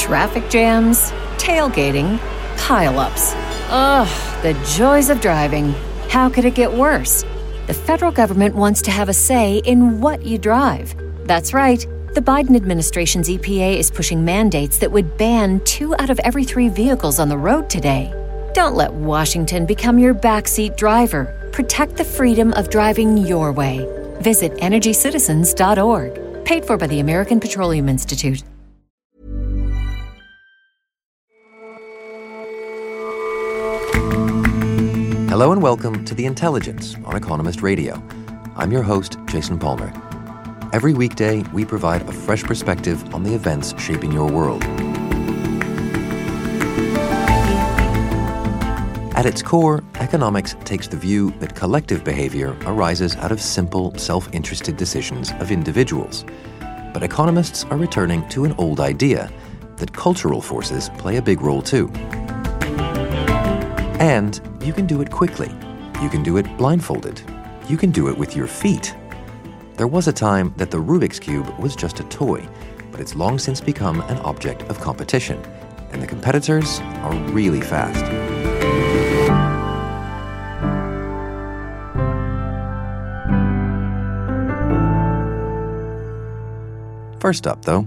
Traffic jams, tailgating, pile-ups. Ugh, the joys of driving. How could it get worse? The federal government wants to have a say in what you drive. That's right. The Biden administration's EPA is pushing mandates that would ban 2 out of every 3 vehicles on the road today. Don't let Washington become your backseat driver. Protect the freedom of driving your way. Visit EnergyCitizens.org. Paid for by the American Petroleum Institute. Hello and welcome to The Intelligence on Economist Radio. I'm your host, Jason Palmer. Every weekday, we provide a fresh perspective on the events shaping your world. At its core, economics takes the view that collective behavior arises out of simple, self-interested decisions of individuals. But economists are returning to an old idea that cultural forces play a big role too. And you can do it quickly. You can do it blindfolded. You can do it with your feet. There was a time that the Rubik's Cube was just a toy, but it's long since become an object of competition, and the competitors are really fast. First up, though,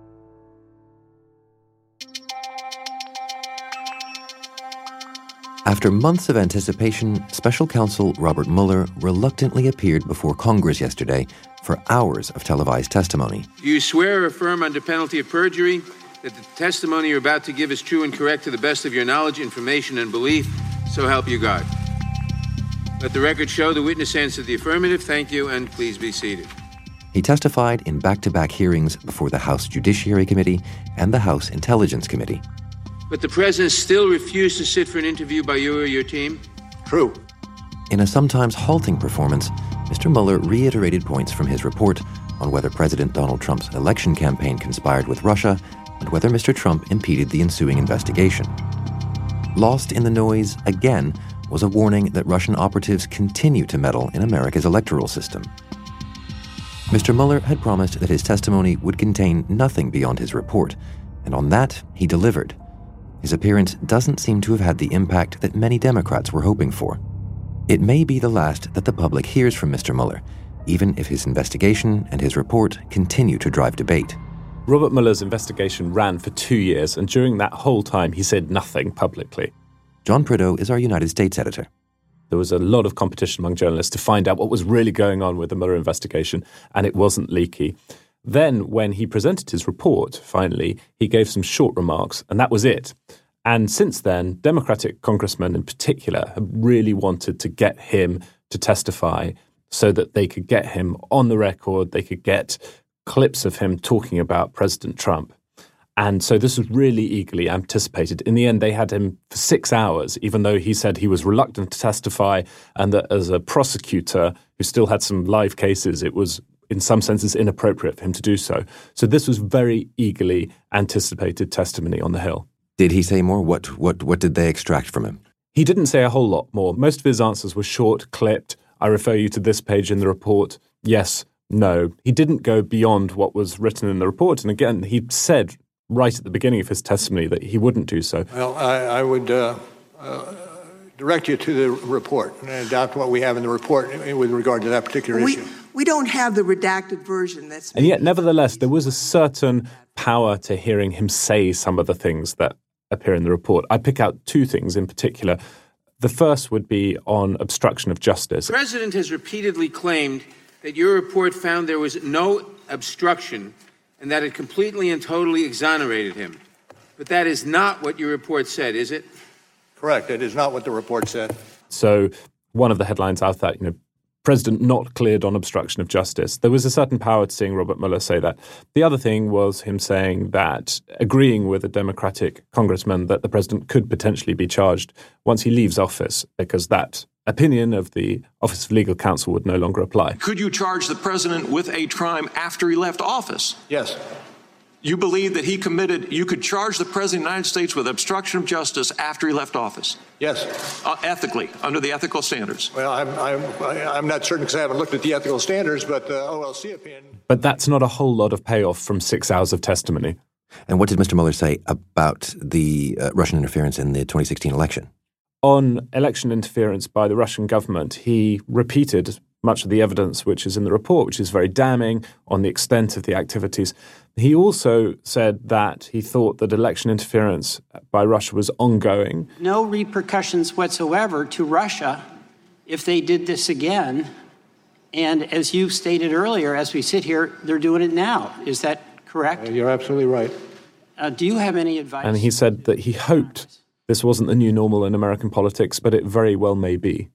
after months of anticipation, Special Counsel Robert Mueller reluctantly appeared before Congress yesterday for hours of televised testimony. Do you swear or affirm under penalty of perjury that the testimony you're about to give is true and correct to the best of your knowledge, information, and belief? So help you God. Let the record show the witness answered the affirmative. Thank you, and please be seated. He testified in back-to-back hearings before the House Judiciary Committee and the House Intelligence Committee. But the president still refused to sit for an interview by you or your team? True. In a sometimes halting performance, Mr. Mueller reiterated points from his report on whether President Donald Trump's election campaign conspired with Russia and whether Mr. Trump impeded the ensuing investigation. Lost in the noise, again, was a warning that Russian operatives continue to meddle in America's electoral system. Mr. Mueller had promised that his testimony would contain nothing beyond his report, and on that, he delivered. His appearance doesn't seem to have had the impact that many Democrats were hoping for. It may be the last that the public hears from Mr. Mueller, even if his investigation and his report continue to drive debate. Robert Mueller's investigation ran for 2 years, and during that whole time, he said nothing publicly. John Prideaux is our United States editor. There was a lot of competition among journalists to find out what was really going on with the Mueller investigation, and it wasn't leaky. Then, when he presented his report, finally, he gave some short remarks, and that was it. And since then, Democratic congressmen in particular have really wanted to get him to testify so that they could get him on the record, they could get clips of him talking about President Trump. And so this was really eagerly anticipated. In the end, they had him for 6 hours, even though he said he was reluctant to testify and that as a prosecutor who still had some live cases, it was in some senses inappropriate for him to do so. So this was very eagerly anticipated testimony on the Hill. Did he say more? What did they extract from him? He didn't say a whole lot more. Most of his answers were short, clipped. I refer you to this page in the report. Yes, no. He didn't go beyond what was written in the report. And again, he said right at the beginning of his testimony that he wouldn't do so. Well, I would direct you to the report and adopt what we have in the report with regard to that particular issue. We don't have the redacted version. And yet, nevertheless, there was a certain power to hearing him say some of the things that appear in the report. I pick out 2 things in particular. The first would be on obstruction of justice. The president has repeatedly claimed that your report found there was no obstruction and that it completely and totally exonerated him. But that is not what your report said, is it? Correct. It is not what the report said. So one of the headlines out that, President not cleared on obstruction of justice. There was a certain power to seeing Robert Mueller say that. The other thing was him saying that, agreeing with a Democratic congressman that the president could potentially be charged once he leaves office, because that opinion of the Office of Legal Counsel would no longer apply. Could you charge the president with a crime after he left office? Yes. You believe that you could charge the president of the United States with obstruction of justice after he left office? Yes. Ethically, under the ethical standards? Well, I'm not certain because I haven't looked at the ethical standards, but the OLC opinion. But that's not a whole lot of payoff from 6 hours of testimony. And what did Mr. Mueller say about the Russian interference in the 2016 election? On election interference by the Russian government, he repeated much of the evidence which is in the report, which is very damning on the extent of the activities. He also said that he thought that election interference by Russia was ongoing. No repercussions whatsoever to Russia if they did this again. And as you stated earlier, as we sit here, they're doing it now. Is that correct? You're absolutely right. Do you have any advice? And he said that he hoped this wasn't the new normal in American politics, but it very well may be.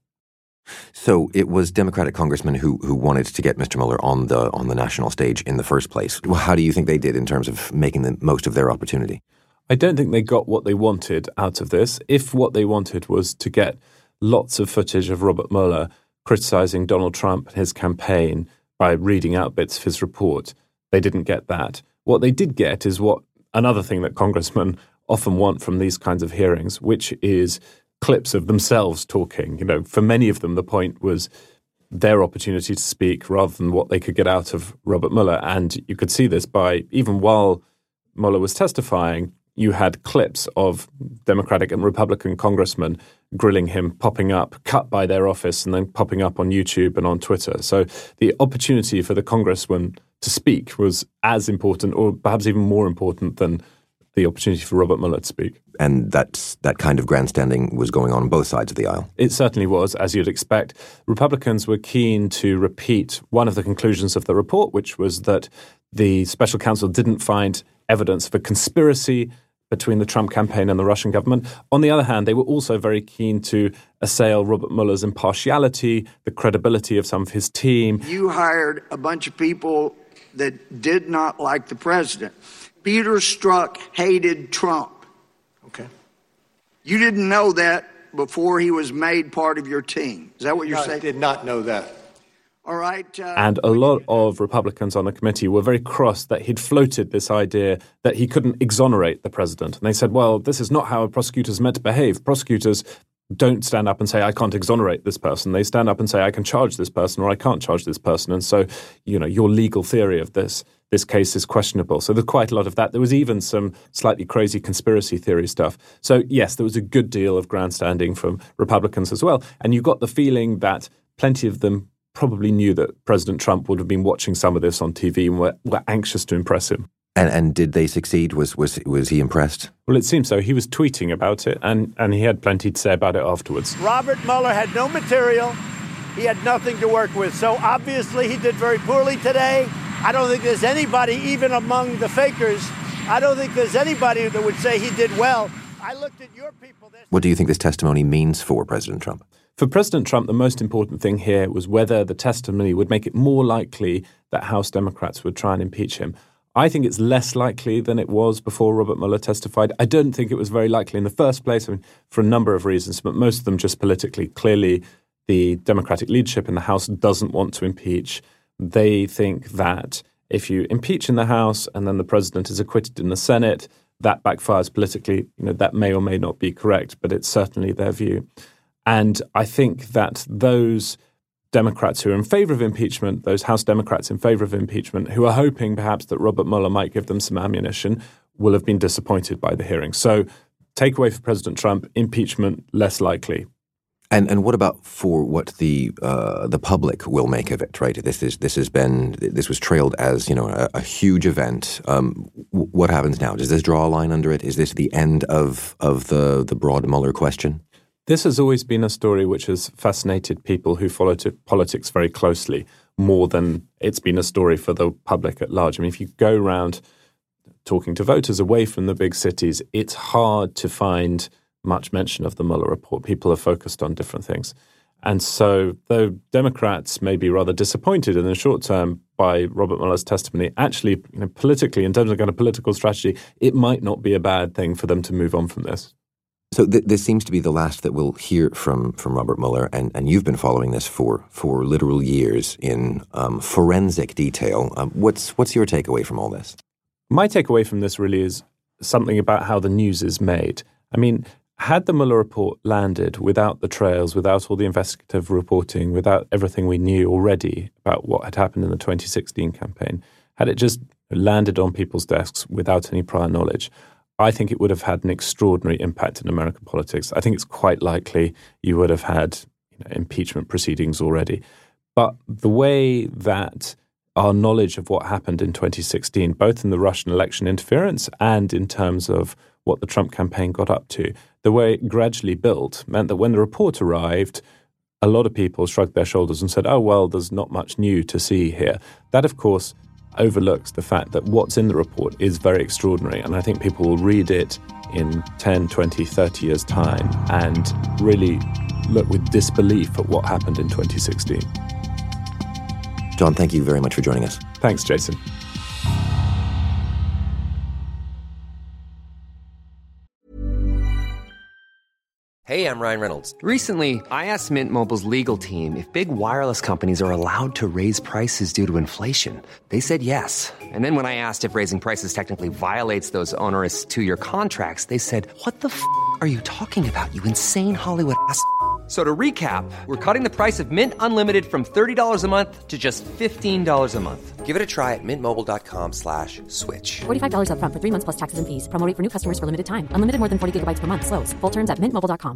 So it was Democratic congressmen who wanted to get Mr. Mueller on the national stage in the first place. Well, how do you think they did in terms of making the most of their opportunity? I don't think they got what they wanted out of this. If what they wanted was to get lots of footage of Robert Mueller criticizing Donald Trump and his campaign by reading out bits of his report, they didn't get that. What they did get is what another thing that congressmen often want from these kinds of hearings, which is clips of themselves talking. You know, for many of them, the point was their opportunity to speak rather than what they could get out of Robert Mueller. And you could see this by, even while Mueller was testifying, you had clips of Democratic and Republican congressmen grilling him, popping up, cut by their office, and then popping up on YouTube and on Twitter. So the opportunity for the congressman to speak was as important, or perhaps even more important, than the opportunity for Robert Mueller to speak. And that kind of grandstanding was going on both sides of the aisle. It certainly was, as you'd expect. Republicans were keen to repeat one of the conclusions of the report, which was that the special counsel didn't find evidence of a conspiracy between the Trump campaign and the Russian government. On the other hand, they were also very keen to assail Robert Mueller's impartiality, the credibility of some of his team. You hired a bunch of people that did not like the president. Peter Strzok hated Trump. Okay. You didn't know that before he was made part of your team. Is that what you're saying? I did not know that. All right. And a lot of Republicans on the committee were very cross that he'd floated this idea that he couldn't exonerate the president. And they said, well, this is not how a prosecutor's meant to behave. Prosecutors don't stand up and say, I can't exonerate this person. They stand up and say, I can charge this person or I can't charge this person. And so, you know, your legal theory of this case is questionable. So there's quite a lot of that. There was even some slightly crazy conspiracy theory stuff. So yes, there was a good deal of grandstanding from Republicans as well. And you got the feeling that plenty of them probably knew that President Trump would have been watching some of this on TV and were anxious to impress him. And did they succeed? Was he impressed? Well, it seems so. He was tweeting about it, and he had plenty to say about it afterwards. Robert Mueller had no material. He had nothing to work with. So obviously he did very poorly today. I don't think there's anybody, even among the fakers, I don't think there's anybody that would say he did well. I looked at your people. What do you think this testimony means for President Trump? For President Trump, the most important thing here was whether the testimony would make it more likely that House Democrats would try and impeach him. I think it's less likely than it was before Robert Mueller testified. I don't think it was very likely in the first place, for a number of reasons, but most of them just politically. Clearly, the Democratic leadership in the House doesn't want to impeach. They think that if you impeach in the House and then the president is acquitted in the Senate, that backfires politically. You know, that may or may not be correct, but it's certainly their view. And I think that those Democrats who are in favor of impeachment, those House Democrats in favor of impeachment, who are hoping perhaps that Robert Mueller might give them some ammunition, will have been disappointed by the hearing. So takeaway for President Trump, impeachment less likely. And what about for what the public will make of it? Right, this was trailed as a huge event. What happens now? Does this draw a line under it? Is this the end of the broad Mueller question? This has always been a story which has fascinated people who follow politics very closely, more than it's been a story for the public at large. I mean, if you go around talking to voters away from the big cities, it's hard to find much mention of the Mueller report. People are focused on different things. And so, though Democrats may be rather disappointed in the short term by Robert Mueller's testimony, actually, politically, in terms of kind of political strategy, it might not be a bad thing for them to move on from this. So this seems to be the last that we'll hear from Robert Mueller, and you've been following this for literal years in forensic detail. What's your takeaway from all this? My takeaway from this really is something about how the news is made. I mean, had the Mueller report landed without the trails, without all the investigative reporting, without everything we knew already about what had happened in the 2016 campaign, had it just landed on people's desks without any prior knowledge, I think it would have had an extraordinary impact in American politics. I think it's quite likely you would have had impeachment proceedings already. But the way that our knowledge of what happened in 2016, both in the Russian election interference and in terms of what the Trump campaign got up to, the way it gradually built meant that when the report arrived, a lot of people shrugged their shoulders and said, oh, well, there's not much new to see here. That, of course, overlooks the fact that what's in the report is very extraordinary. And I think people will read it in 10, 20, 30 years' time and really look with disbelief at what happened in 2016. John, thank you very much for joining us. Thanks, Jason. Hey, I'm Ryan Reynolds. Recently, I asked Mint Mobile's legal team if big wireless companies are allowed to raise prices due to inflation. They said yes. And then when I asked if raising prices technically violates those onerous 2-year contracts, they said, what the f*** are you talking about, you insane Hollywood ass f- So to recap, we're cutting the price of Mint Unlimited from $30 a month to just $15 a month. Give it a try at mintmobile.com/switch. $45 up front for 3 months plus taxes and fees. Promo rate for new customers for limited time. Unlimited more than 40 gigabytes per month. Slows full terms at mintmobile.com.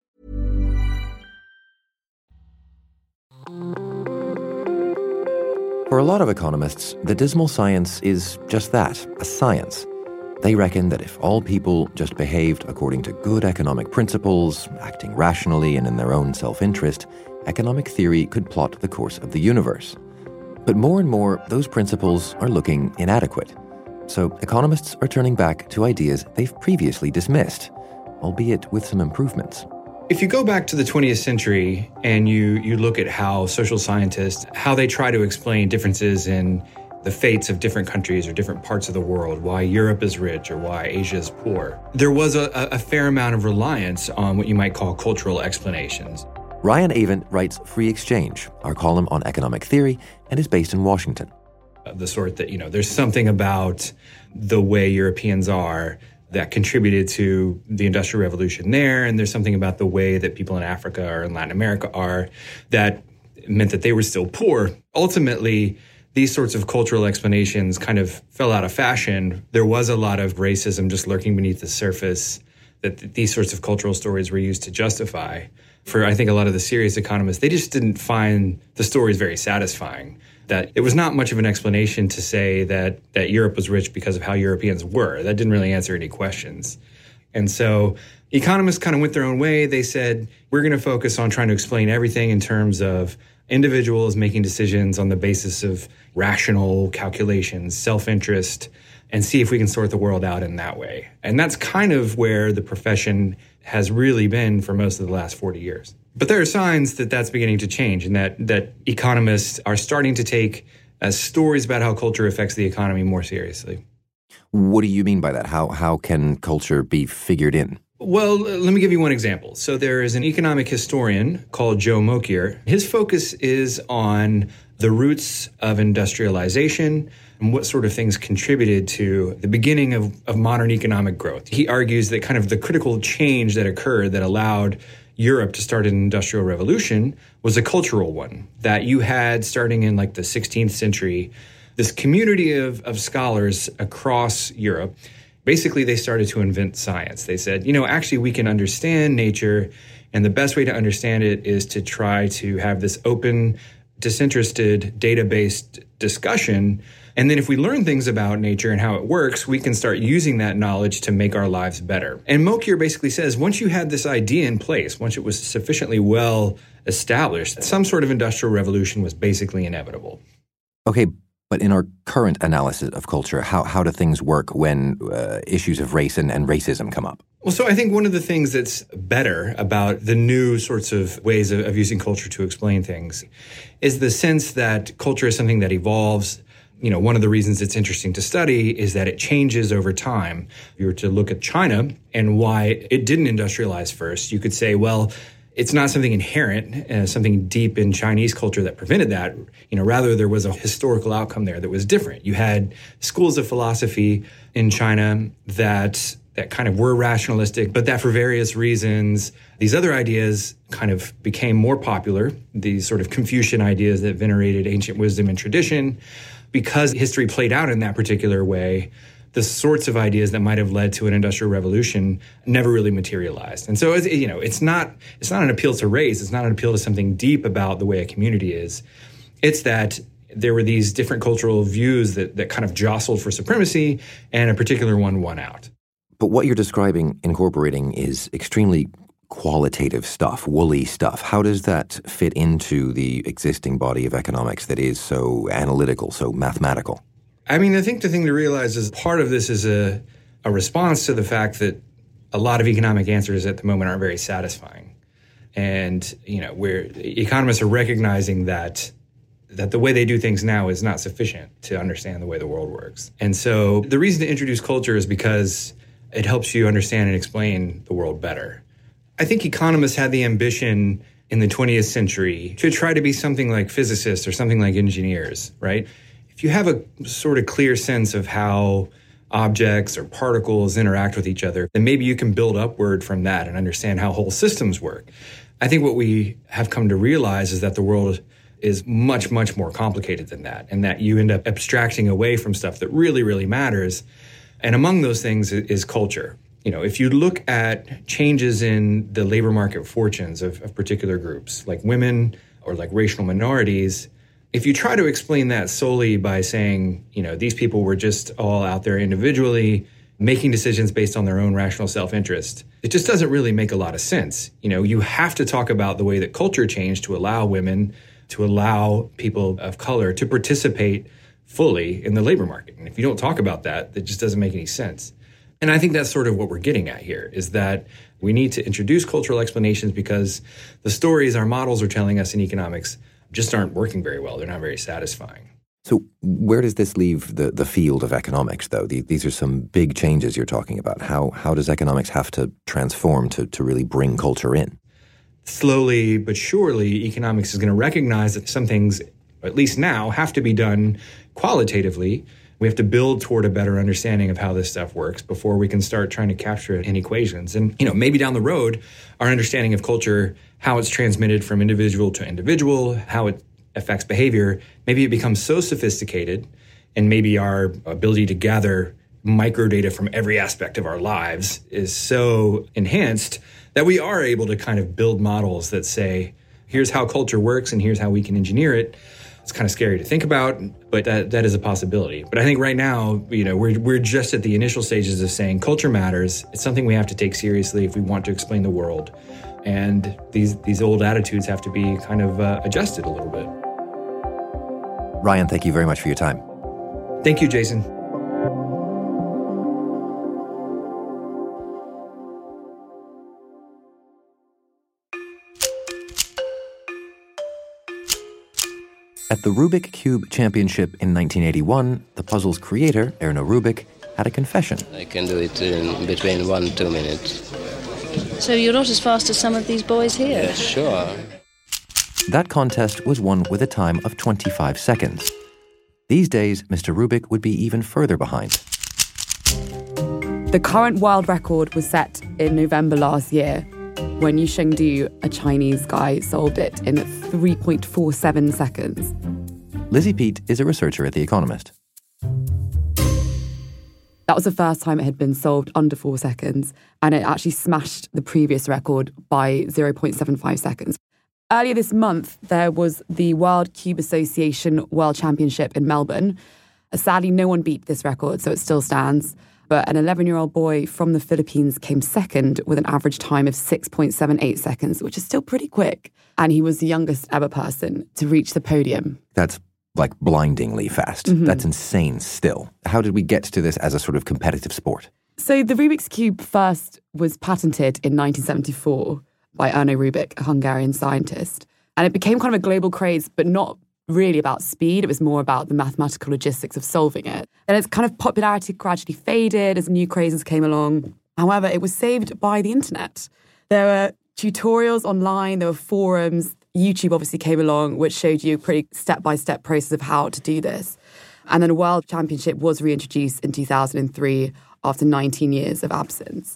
For a lot of economists, the dismal science is just that, a science. They reckon that if all people just behaved according to good economic principles, acting rationally and in their own self-interest, economic theory could plot the course of the universe. But more and more, those principles are looking inadequate. So economists are turning back to ideas they've previously dismissed, albeit with some improvements. If you go back to the 20th century and you look at how social scientists, how they try to explain differences in the fates of different countries or different parts of the world, why Europe is rich or why Asia is poor, there was a fair amount of reliance on what you might call cultural explanations. Ryan Avent writes Free Exchange, our column on economic theory, and is based in Washington. The sort that, there's something about the way Europeans are that contributed to the Industrial Revolution there, and there's something about the way that people in Africa or in Latin America are that meant that they were still poor. Ultimately, these sorts of cultural explanations kind of fell out of fashion. There was a lot of racism just lurking beneath the surface that these sorts of cultural stories were used to justify. For, I think, a lot of the serious economists, they just didn't find the stories very satisfying. That it was not much of an explanation to say that Europe was rich because of how Europeans were. That didn't really answer any questions. And so economists kind of went their own way. They said, we're going to focus on trying to explain everything in terms of individuals making decisions on the basis of rational calculations, self-interest, and see if we can sort the world out in that way. And that's kind of where the profession has really been for most of the last 40 years. But there are signs that that's beginning to change and that economists are starting to take stories about how culture affects the economy more seriously. What do you mean by that? How can culture be figured in? Well, let me give you one example. So there is an economic historian called Joe Mokyr. His focus is on the roots of industrialization and what sort of things contributed to the beginning of modern economic growth. He argues that kind of the critical change that occurred that allowed Europe to start an industrial revolution was a cultural one, that you had, starting in like the 16th century, this community of scholars across Europe. Basically, they started to invent science. They said, actually, we can understand nature, and the best way to understand it is to try to have this open, disinterested, data-based discussion. And then if we learn things about nature and how it works, we can start using that knowledge to make our lives better. And Mokyr basically says, once you had this idea in place, once it was sufficiently well established, some sort of industrial revolution was basically inevitable. Okay, but in our current analysis of culture, how do things work when issues of race and racism come up? Well, so I think one of the things that's better about the new sorts of ways of using culture to explain things is the sense that culture is something that evolves. One of the reasons it's interesting to study is that it changes over time. If you were to look at China and why it didn't industrialize first, you could say, well, it's not something inherent, something deep in Chinese culture that prevented that. Rather, there was a historical outcome there that was different. You had schools of philosophy in China that kind of were rationalistic, but that for various reasons, these other ideas kind of became more popular, these sort of Confucian ideas that venerated ancient wisdom and tradition. because history played out in that particular way, the sorts of ideas that might have led to an industrial revolution never really materialized. And so, it's not an appeal to race. It's not an appeal to something deep about the way a community is. It's that there were these different cultural views that kind of jostled for supremacy, and a particular one won out. But what you're describing, incorporating, is extremely qualitative stuff, woolly stuff. How does that fit into the existing body of economics that is so analytical, so mathematical? I mean, I think the thing to realize is part of this is a response to the fact that a lot of economic answers at the moment aren't very satisfying. And, where economists are recognizing that the way they do things now is not sufficient to understand the way the world works. And so the reason to introduce culture is because it helps you understand and explain the world better. I think economists had the ambition in the 20th century to try to be something like physicists or something like engineers, right? If you have a sort of clear sense of how objects or particles interact with each other, then maybe you can build upward from that and understand how whole systems work. I think what we have come to realize is that the world is much, much more complicated than that, and that you end up abstracting away from stuff that really, really matters. And among those things is culture. If you look at changes in the labor market fortunes of particular groups, like women or like racial minorities, if you try to explain that solely by saying, these people were just all out there individually making decisions based on their own rational self-interest, it just doesn't really make a lot of sense. You have to talk about the way that culture changed to allow women, to allow people of color to participate fully in the labor market. And if you don't talk about that, it just doesn't make any sense. And I think that's sort of what we're getting at here, is that we need to introduce cultural explanations because the stories our models are telling us in economics just aren't working very well. They're not very satisfying. So where does this leave the field of economics, though? These are some big changes you're talking about. How does economics have to transform to really bring culture in? Slowly but surely, economics is going to recognize that some things, at least now, have to be done qualitatively. We have to build toward a better understanding of how this stuff works before we can start trying to capture it in equations. And, maybe down the road, our understanding of culture, how it's transmitted from individual to individual, how it affects behavior, maybe it becomes so sophisticated, and maybe our ability to gather microdata from every aspect of our lives is so enhanced that we are able to kind of build models that say, here's how culture works and here's how we can engineer it. It's kind of scary to think about, but that is a possibility. But I think right now, we're just at the initial stages of saying culture matters. It's something we have to take seriously if we want to explain the world. And these old attitudes have to be kind of adjusted a little bit. Ryan, thank you very much for your time. Thank you, Jason. At the Rubik Cube Championship in 1981, the puzzle's creator, Erno Rubik, had a confession. I can do it in between 1 and 2 minutes. So you're not as fast as some of these boys here? Yes, sure. That contest was won with a time of 25 seconds. These days, Mr. Rubik would be even further behind. The current world record was set in November last year, when Yu Shengdu, a Chinese guy, solved it in 3.47 seconds. Lizzie Peat is a researcher at The Economist. That was the first time it had been solved under 4 seconds, and it actually smashed the previous record by 0.75 seconds. Earlier this month, there was the World Cube Association World Championship in Melbourne. Sadly, no one beat this record, so it still stands. But an 11-year-old boy from the Philippines came second with an average time of 6.78 seconds, which is still pretty quick. And he was the youngest ever person to reach the podium. That's like blindingly fast. Mm-hmm. That's insane still. How did we get to this as a sort of competitive sport? So the Rubik's Cube first was patented in 1974 by Erno Rubik, a Hungarian scientist. And it became kind of a global craze, but not really about speed. It was more about the mathematical logistics of solving it. And its kind of popularity gradually faded as new crazes came along. However, it was saved by the internet. There were tutorials online, there were forums. YouTube obviously came along, which showed you a pretty step-by-step process of how to do this. And then a World Championship was reintroduced in 2003 after 19 years of absence.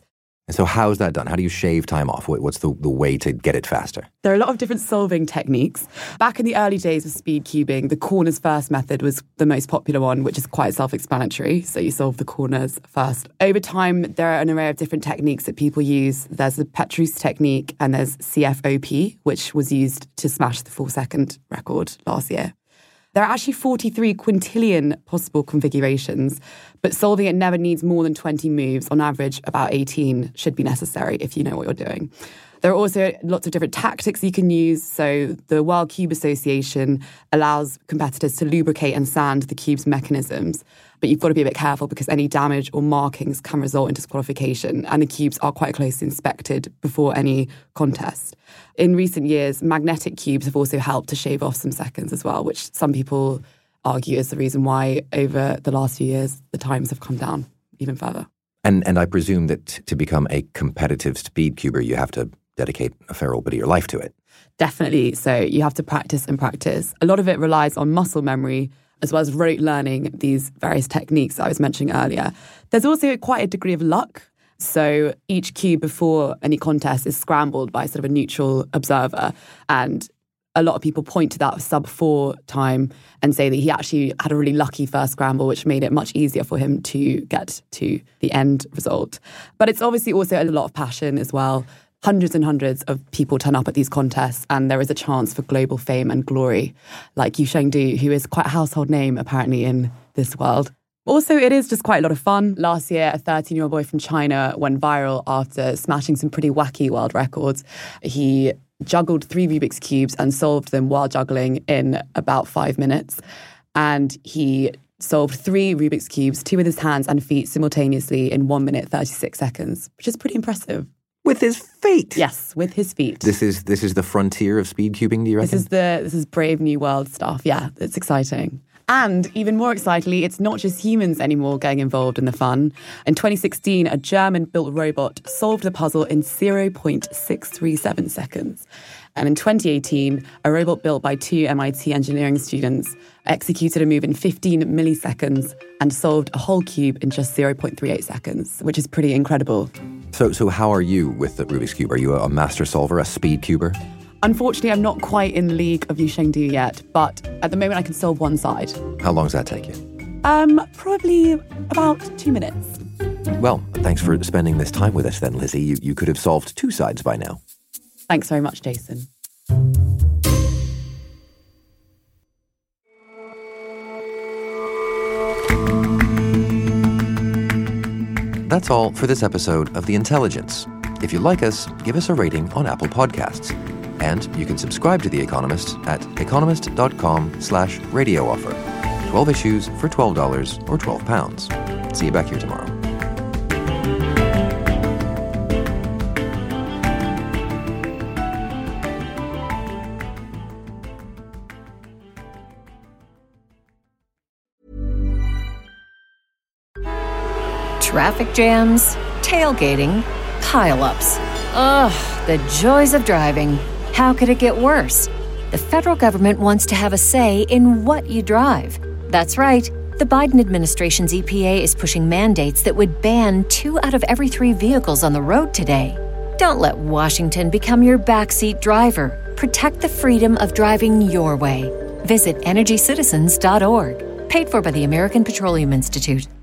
And so how's that done? How do you shave time off? What's the way to get it faster? There are a lot of different solving techniques. Back in the early days of speed cubing, the corners first method was the most popular one, which is quite self-explanatory. So you solve the corners first. Over time, there are an array of different techniques that people use. There's the Petrus technique and there's CFOP, which was used to smash the 4-second record last year. There are actually 43 quintillion possible configurations, but solving it never needs more than 20 moves. On average, about 18 should be necessary if you know what you're doing. There are also lots of different tactics you can use. So the World Cube Association allows competitors to lubricate and sand the cube's mechanisms. But you've got to be a bit careful because any damage or markings can result in disqualification. And the cubes are quite closely inspected before any contest. In recent years, magnetic cubes have also helped to shave off some seconds as well, which some people argue is the reason why over the last few years, the times have come down even further. And I presume that to become a competitive speed cuber, you have to dedicate a fair old bit of your life to it. Definitely. So you have to practice and practice. A lot of it relies on muscle memory, as well as rote learning these various techniques that I was mentioning earlier. There's also quite a degree of luck. So each cube before any contest is scrambled by sort of a neutral observer. And a lot of people point to that sub-4 time and say that he actually had a really lucky first scramble, which made it much easier for him to get to the end result. But it's obviously also a lot of passion as well. Hundreds and hundreds of people turn up at these contests and there is a chance for global fame and glory, like Yu Chengdu, who is quite a household name apparently in this world. Also, it is just quite a lot of fun. Last year, a 13-year-old boy from China went viral after smashing some pretty wacky world records. He juggled 3 Rubik's Cubes and solved them while juggling in about 5 minutes. And he solved 3 Rubik's Cubes, 2 with his hands and feet simultaneously in 1 minute, 36 seconds, which is pretty impressive. With his feet? Yes, with his feet. This is the frontier of speed cubing, do you reckon? This is brave new world stuff. Yeah, it's exciting. And even more excitingly, it's not just humans anymore getting involved in the fun. In 2016, a German-built robot solved the puzzle in 0.637 seconds. And in 2018, a robot built by 2 MIT engineering students executed a move in 15 milliseconds and solved a whole cube in just 0.38 seconds, which is pretty incredible. So how are you with the Rubik's Cube? Are you a master solver, a speed cuber? Unfortunately, I'm not quite in the league of Yu Chengdu yet, but at the moment I can solve one side. How long does that take you? Probably about 2 minutes. Well, thanks for spending this time with us then, Lizzie. You could have solved 2 sides by now. Thanks very much, Jason. That's all for this episode of The Intelligence. If you like us, give us a rating on Apple Podcasts. And you can subscribe to The Economist at economist.com/radio offer. 12 issues for $12 or £12. See you back here tomorrow. Traffic jams, tailgating, pile-ups. Ugh, the joys of driving. How could it get worse? The federal government wants to have a say in what you drive. That's right. The Biden administration's EPA is pushing mandates that would ban 2 out of every 3 vehicles on the road today. Don't let Washington become your backseat driver. Protect the freedom of driving your way. Visit EnergyCitizens.org. Paid for by the American Petroleum Institute.